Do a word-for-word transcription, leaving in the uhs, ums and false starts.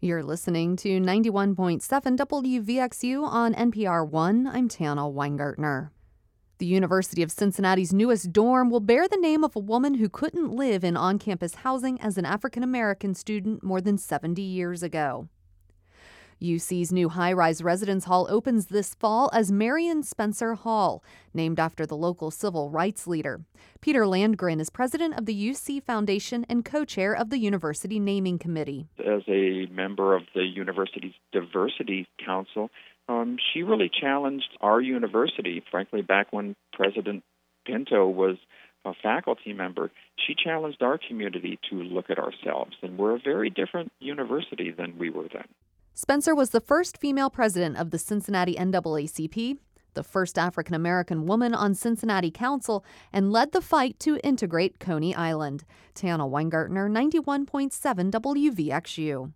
You're listening to ninety-one point seven W V X U on N P R One. I'm Tana Weingartner. The University of Cincinnati's newest dorm will bear the name of a woman who couldn't live in on-campus housing as an African-American student more than seventy years ago. U C's new high-rise residence hall opens this fall as Marion Spencer Hall, named after the local civil rights leader. Peter Landgren is president of the U C Foundation and co-chair of the University Naming Committee. As a member of the university's Diversity Council, um, she really challenged our university. Frankly, back when President Pinto was a faculty member, she challenged our community to look at ourselves, and we're a very different university than we were then. Spencer was the first female president of the Cincinnati N double A C P, the first African-American woman on Cincinnati Council, and led the fight to integrate Coney Island. Tana Weingartner, ninety-one point seven W V X U.